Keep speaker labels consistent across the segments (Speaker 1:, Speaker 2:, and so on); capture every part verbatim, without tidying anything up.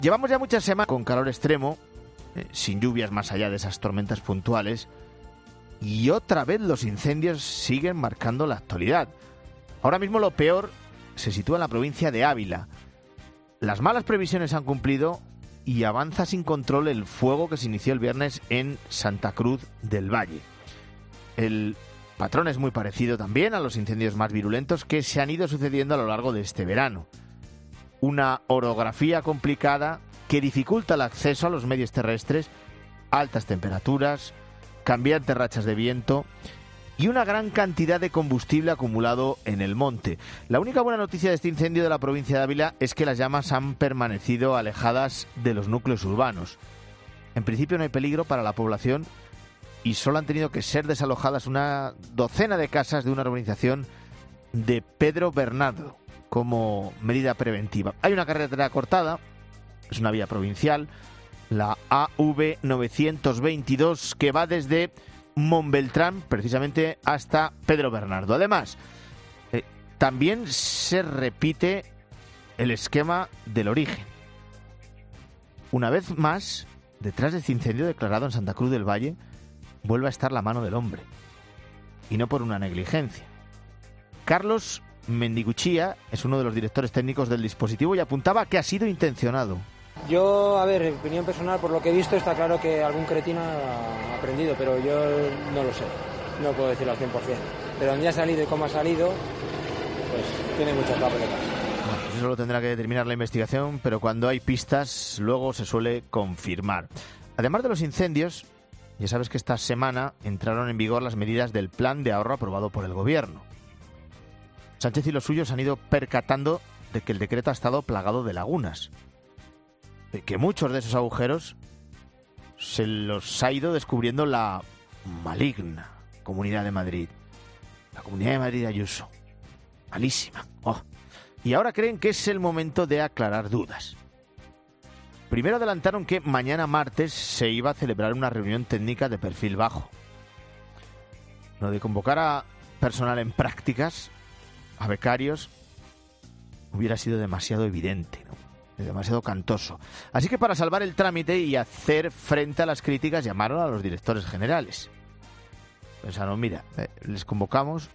Speaker 1: Llevamos ya muchas semanas con calor extremo, eh, sin lluvias más allá de esas tormentas puntuales, y otra vez los incendios siguen marcando la actualidad. Ahora mismo lo peor se sitúa en la provincia de Ávila. Las malas previsiones se han cumplido y avanza sin control el fuego que se inició el viernes en Santa Cruz del Valle. El patrón es muy parecido también a los incendios más virulentos que se han ido sucediendo a lo largo de este verano. Una orografía complicada que dificulta el acceso a los medios terrestres, altas temperaturas, cambiantes rachas de viento y una gran cantidad de combustible acumulado en el monte. La única buena noticia de este incendio de la provincia de Ávila es que las llamas han permanecido alejadas de los núcleos urbanos. En principio no hay peligro para la población y solo han tenido que ser desalojadas una docena de casas de una urbanización de Pedro Bernardo como medida preventiva. Hay una carretera cortada, es una vía provincial, la A V novecientos veintidós, que va desde Montbeltrán precisamente hasta Pedro Bernardo. Además, eh, también se repite el esquema del origen. Una vez más, detrás de este incendio declarado en Santa Cruz del Valle, vuelve a estar la mano del hombre. Y no por una negligencia. Carlos Mendiguchía es uno de los directores técnicos del dispositivo y apuntaba que ha sido intencionado.
Speaker 2: Yo, a ver, en opinión personal, por lo que he visto, está claro que algún cretino ha aprendido, pero yo no lo sé, no puedo decirlo al cien por ciento. Pero dónde ha salido y cómo ha salido, pues tiene muchas papeletas.
Speaker 1: Bueno, pues eso lo tendrá que determinar la investigación, pero cuando hay pistas, luego se suele confirmar. Además de los incendios, ya sabes que esta semana entraron en vigor las medidas del plan de ahorro aprobado por el gobierno. Sánchez y los suyos han ido percatando de que el decreto ha estado plagado de lagunas, de que muchos de esos agujeros se los ha ido descubriendo la maligna Comunidad de Madrid, la Comunidad de Madrid de Ayuso, malísima. Oh. Y ahora creen que es el momento de aclarar dudas. Primero adelantaron que mañana martes se iba a celebrar una reunión técnica de perfil bajo. Lo de convocar a personal en prácticas, a becarios, hubiera sido demasiado evidente, ¿no? Demasiado cantoso. Así que para salvar el trámite y hacer frente a las críticas llamaron a los directores generales. Pensaron, mira, eh, les convocamos,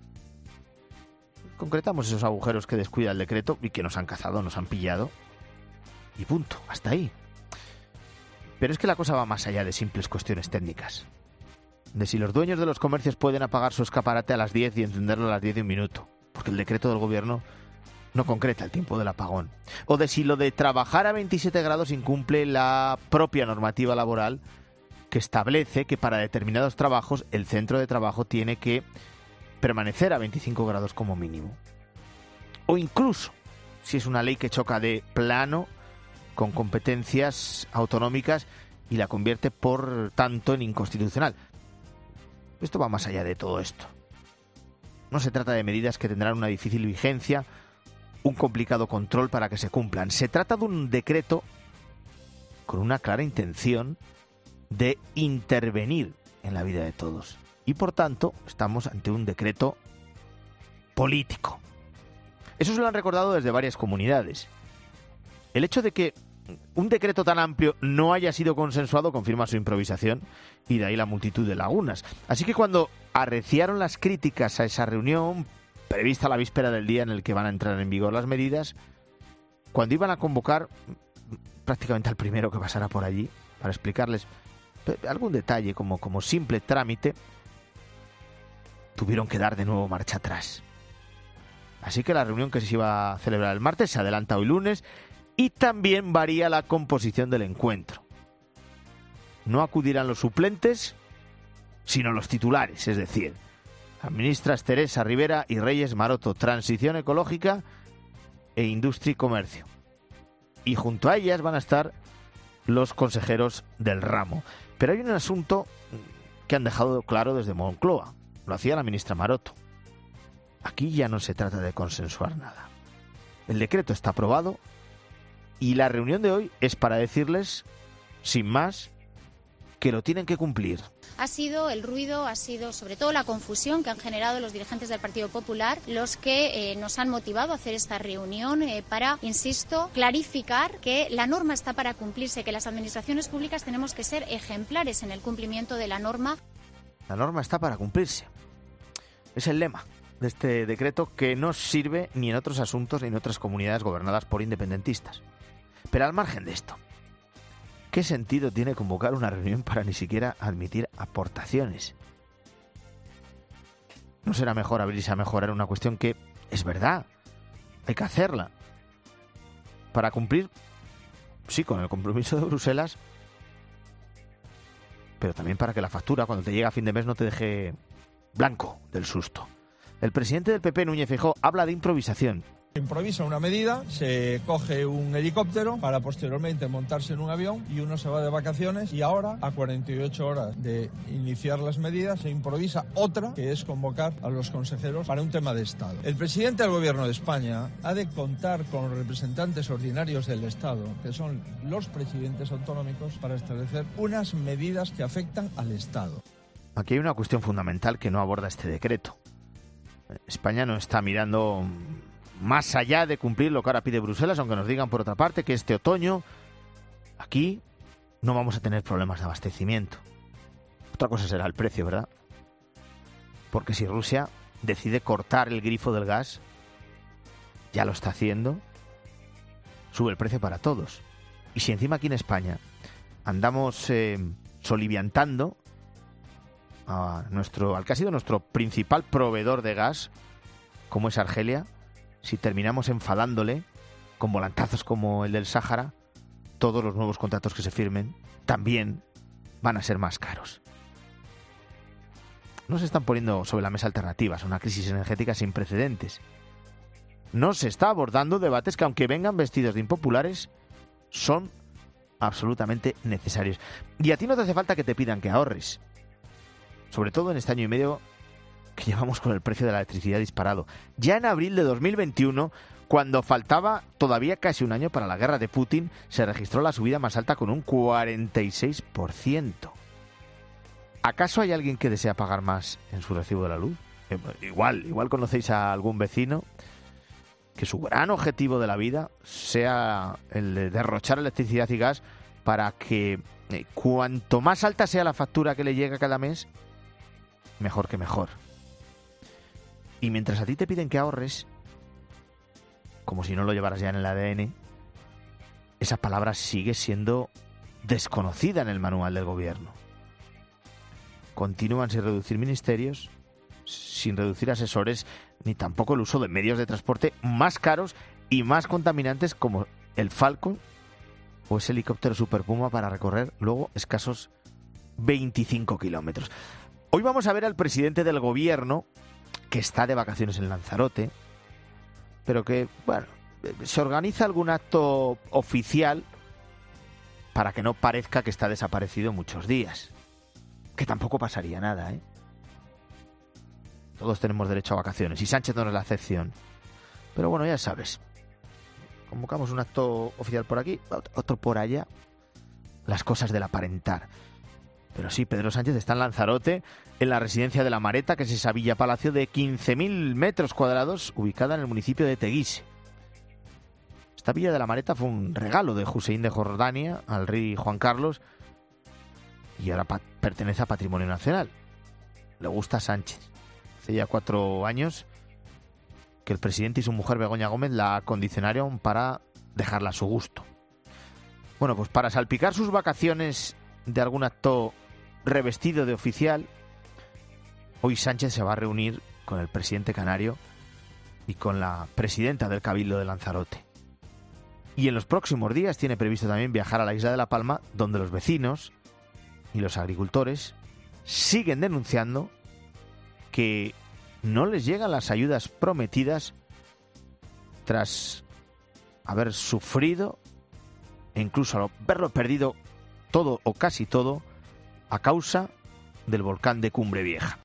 Speaker 1: concretamos esos agujeros que descuida el decreto y que nos han cazado, nos han pillado, y punto, hasta ahí. Pero es que la cosa va más allá de simples cuestiones técnicas. De si los dueños de los comercios pueden apagar su escaparate a las diez y encenderlo a las diez de un minuto, porque el decreto del gobierno no concreta el tiempo del apagón. O de si lo de trabajar a veintisiete grados incumple la propia normativa laboral que establece que para determinados trabajos el centro de trabajo tiene que permanecer a veinticinco grados como mínimo. O incluso si es una ley que choca de plano con competencias autonómicas y la convierte por tanto en inconstitucional. Esto va más allá de todo esto. No se trata de medidas que tendrán una difícil vigencia, un complicado control para que se cumplan. Se trata de un decreto con una clara intención de intervenir en la vida de todos. Y por tanto, estamos ante un decreto político. Eso se lo han recordado desde varias comunidades. El hecho de que un decreto tan amplio no haya sido consensuado confirma su improvisación y de ahí la multitud de lagunas. Así que cuando arreciaron las críticas a esa reunión prevista la víspera del día en el que van a entrar en vigor las medidas, cuando iban a convocar prácticamente al primero que pasara por allí para explicarles algún detalle como, como simple trámite, tuvieron que dar de nuevo marcha atrás. Así que la reunión que se iba a celebrar el martes se adelanta hoy lunes y también varía la composición del encuentro. No acudirán los suplentes, sino los titulares, es decir, las ministras Teresa Rivera y Reyes Maroto, Transición Ecológica e Industria y Comercio. Y junto a ellas van a estar los consejeros del ramo. Pero hay un asunto que han dejado claro desde Moncloa. Lo hacía la ministra Maroto. Aquí ya no se trata de consensuar nada. El decreto está aprobado y la reunión de hoy es para decirles, sin más, que lo tienen que cumplir.
Speaker 3: Ha sido el ruido, ha sido sobre todo la confusión que han generado los dirigentes del Partido Popular los que eh, nos han motivado a hacer esta reunión eh, para, insisto, clarificar que la norma está para cumplirse, que las administraciones públicas tenemos que ser ejemplares en el cumplimiento de la norma.
Speaker 1: La norma está para cumplirse. Es el lema de este decreto, que no sirve ni en otros asuntos ni en otras comunidades gobernadas por independentistas. Pero al margen de esto, ¿qué sentido tiene convocar una reunión para ni siquiera admitir aportaciones? ¿No será mejor abrirse a mejorar una cuestión que, es verdad, hay que hacerla para cumplir, sí, con el compromiso de Bruselas, pero también para que la factura, cuando te llega a fin de mes, no te deje blanco del susto? El presidente del P P, Núñez Feijóo, habla de improvisación.
Speaker 4: Improvisa una medida, se coge un helicóptero para posteriormente montarse en un avión y uno se va de vacaciones, y ahora, a cuarenta y ocho horas de iniciar las medidas, se improvisa otra, que es convocar a los consejeros para un tema de Estado. El presidente del Gobierno de España ha de contar con los representantes ordinarios del Estado, que son los presidentes autonómicos, para establecer unas medidas que afectan al Estado.
Speaker 1: Aquí hay una cuestión fundamental que no aborda este decreto. España no está mirando más allá de cumplir lo que ahora pide Bruselas, aunque nos digan por otra parte que este otoño aquí no vamos a tener problemas de abastecimiento. Otra cosa será el precio, ¿verdad? Porque si Rusia decide cortar el grifo del gas, ya lo está haciendo, sube el precio para todos. Y si encima aquí en España andamos eh, soliviantando a nuestro, al que ha sido nuestro principal proveedor de gas, como es Argelia, si terminamos enfadándole con volantazos como el del Sáhara, todos los nuevos contratos que se firmen también van a ser más caros. No se están poniendo sobre la mesa alternativas a una crisis energética sin precedentes. No se está abordando debates que, aunque vengan vestidos de impopulares, son absolutamente necesarios. Y a ti no te hace falta que te pidan que ahorres. Sobre todo en este año y medio que llevamos con el precio de la electricidad disparado. Ya en abril de dos mil veintiuno, cuando faltaba todavía casi un año para la guerra de Putin, se registró la subida más alta con un cuarenta y seis por ciento. ¿Acaso hay alguien que desea pagar más en su recibo de la luz? Eh, igual, igual conocéis a algún vecino que su gran objetivo de la vida sea el de derrochar electricidad y gas para que eh, cuanto más alta sea la factura que le llega cada mes, mejor que mejor. Y mientras a ti te piden que ahorres, como si no lo llevaras ya en el A D N, esa palabra sigue siendo desconocida en el manual del gobierno. Continúan sin reducir ministerios, sin reducir asesores, ni tampoco el uso de medios de transporte más caros y más contaminantes como el Falcon o ese helicóptero Super Puma para recorrer luego escasos veinticinco kilómetros. Hoy vamos a ver al presidente del gobierno, que está de vacaciones en Lanzarote, pero que, bueno, se organiza algún acto oficial para que no parezca que está desaparecido muchos días. Que tampoco pasaría nada, ¿eh? Todos tenemos derecho a vacaciones y Sánchez no es la excepción. Pero bueno, ya sabes, convocamos un acto oficial por aquí, otro por allá, las cosas del aparentar. Pero sí, Pedro Sánchez está en Lanzarote, en la residencia de La Mareta, que es esa villa palacio de quince mil metros cuadrados, ubicada en el municipio de Teguise. Esta villa de La Mareta fue un regalo de Hussein de Jordania al rey Juan Carlos y ahora pa- pertenece a Patrimonio Nacional. Le gusta a Sánchez. Hace ya cuatro años que el presidente y su mujer Begoña Gómez la acondicionaron para dejarla a su gusto. Bueno, pues para salpicar sus vacaciones de algún acto revestido de oficial, hoy Sánchez se va a reunir con el presidente canario y con la presidenta del Cabildo de Lanzarote. Y en los próximos días tiene previsto también viajar a la isla de La Palma, donde los vecinos y los agricultores siguen denunciando que no les llegan las ayudas prometidas tras haber sufrido e incluso haberlo perdido todo o casi todo a causa del volcán de Cumbre Vieja.